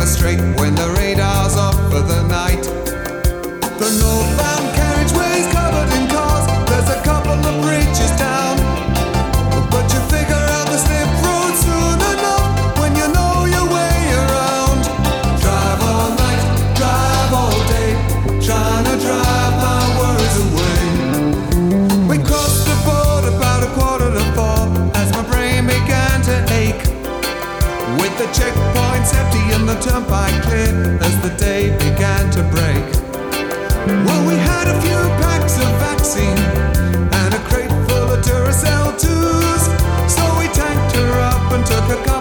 the straight when the radar's off for the night. The northbound carriageway's covered in cars. There's a couple of bridges down, but you figure out the slip road soon enough when you know your way around. Drive all night, drive all day, trying to drive my worries away. We crossed the board about 3:45 as my brain began to ache, with the checkpoints empty and the turnpike clear as the day began to break. Well, we had a few packs of vaccine and a crate full of Duracell 2s, so we tanked her up and took a couple